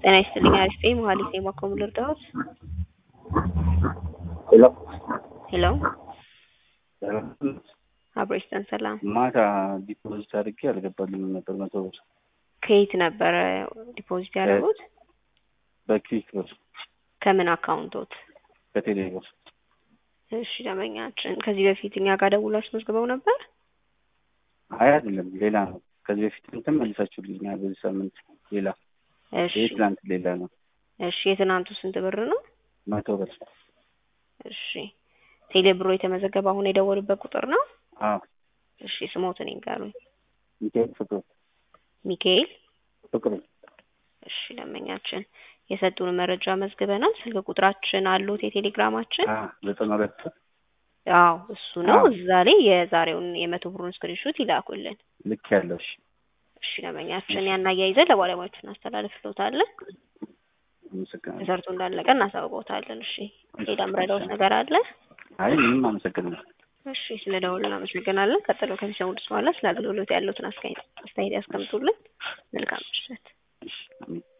ጤና ይስጥልኝ አሪፍ ነኝ መሀሌት ነኝ ባኮ ልርዳዎት? ሄሎ ሄሎ አብሬስተን ሰላም ማታ ዲፖዚት አድርጌ አልገባልኝም ነበር 100 ብር። ከየት ነበር ዲፖዚት ያደረጉት? በክዊክ ብር። ከምን አካውንቶት? በቴሌ ብር። እሺ ደንበኛችን ከዚህ በፊት እኛ ጋር ደውላችሁ መዝግበው ነበር? አይ አይደለም ሌላ ነው። ከዚህ በፊት መልሳችሁልኛል በዚህ ሳምንት ሌላ። እሺ የትናንት ሌላ ነው። እሺ የትናንቱ ስንት ብር ነው? 100 ብር። እሺ ቴሌ ብሩ የተመዘገበ አሁን የደወሉበት ቁጥር ነው? አዎ። እሺ ስሞትን ይንገሩኝ። ሚካኤል ፍቅሩ። ሚካኤል ፍቅሩ። እሺ ደንበኛችን የሰጡን መረጃ መዝግበናል። ስልክ ቁጥራችን አሉት የቴሌግራማችን? 92 አዎ እሱ ነው። እዛ ላይ የዛሬውን የ100 ብሩን ስክሪንሾት ይላኩልን። ልክ ያለው። እሺ ደንበኛችን ያን አያይዘን ለባለሙያዎቹ እናስተላልፍልዎታለን። ተሰርቶ እንዳለቀ እናሳውቅዎታለን። እሺ ሌላ ምረዳዎት ነገር አለ? አይ ምንም አመሰግናለሁ። እሺ ስለደወሉ እናመሰግናለን። ቀጥሎ ከሚሰሙት በኋላ ስለ አገልግሎት ያለዎትን አስተያየት ያስቀምጡልን። መልካም ምሽት። እሺ